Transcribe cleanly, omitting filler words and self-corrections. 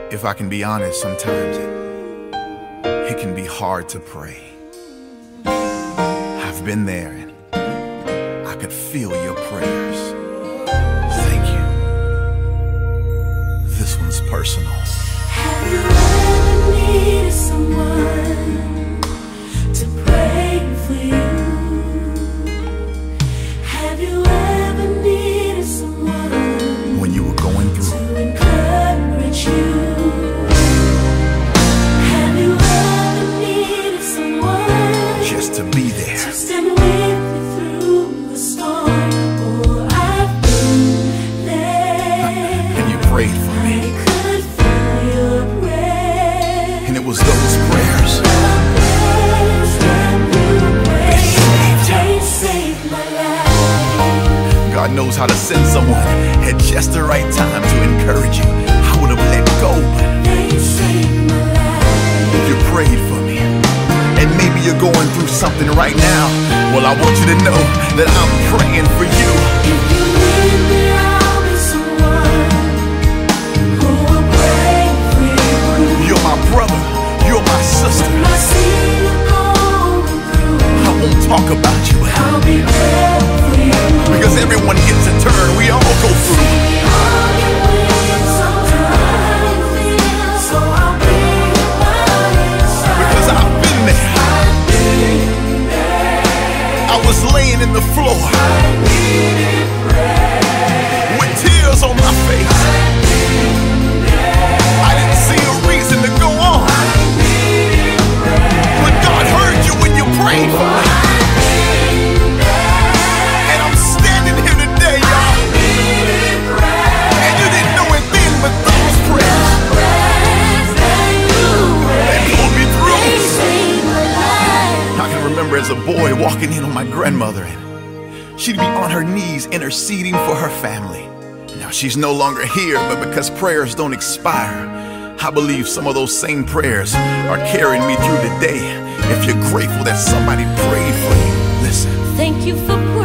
If I can be honest, sometimes it can be hard to pray. I've been there and I could feel your prayers. Thank you. This one's personal. Have you ever needed someone to pray for you? Have you ever needed someone when you were going through to encourage you? Have you ever needed someone just to be there? to stand with you through the storm? Oh, I've been there. And you prayed for me. I could feel your prayer. And it was those prayers They saved my life. God knows how to send someone at just the right time to encourage you. I would have let go, but They saved my life. you prayed for me. And maybe you're going through something right now. Well, I want you to know that I'm praying for you. If you need me, I'll be someone who will pray for you. You're my brother. You're my sister. When I see you going through, I won't talk about you, I'll be there for you. because everyone gets a turn. We all go through. We all get weak sometimes, so I'll be by your side. Because I've been there. I was laying in the floor with tears on my face. I didn't see a reason to go on, but God heard you when you prayed for me. And I'm standing here today, y'all, and you didn't know it then, but those prayers, they pulled me through. I can remember as a boy walking in on my grandmother, and she'd be on her knees interceding for her family. Now she's no longer here, but because prayers don't expire, I believe some of those same prayers are carrying me through today. If you're grateful that somebody prayed for you, listen. Thank you for